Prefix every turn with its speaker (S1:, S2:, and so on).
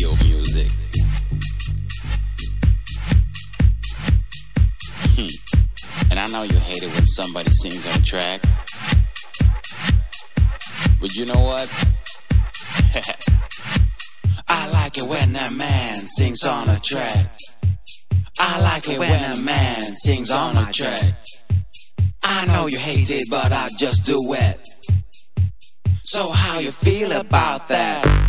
S1: radio music. And I know you hate it when somebody sings on a track. But you know what? I like it when a man sings on a track. I like it when a man sings on a track. I know you hate it, but I just do it. So how you feel about that?